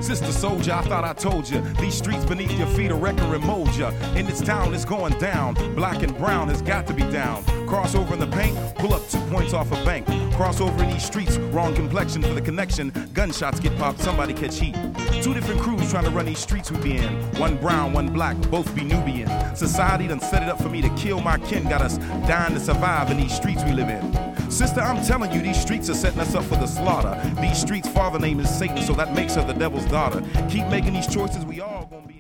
Sister soldier, I thought I told you. These streets beneath your feet are wrecker and mold ya. In this town, it's going down. Black and brown has got to be down. Cross over in the paint, pull up 2 points off a bank. Cross over in these streets, wrong complexion for the connection. Gunshots get popped, somebody catch heat. 2 different crews trying to run these streets we be in. One brown, one black, both be Nubian. Society done set it up for me to kill my kin. Got us dying to survive in these streets we live in. Sister, I'm telling you, these streets are setting us up for the slaughter. These streets' father name is Satan, so that makes her the devil's daughter. Keep making these choices, we all gonna be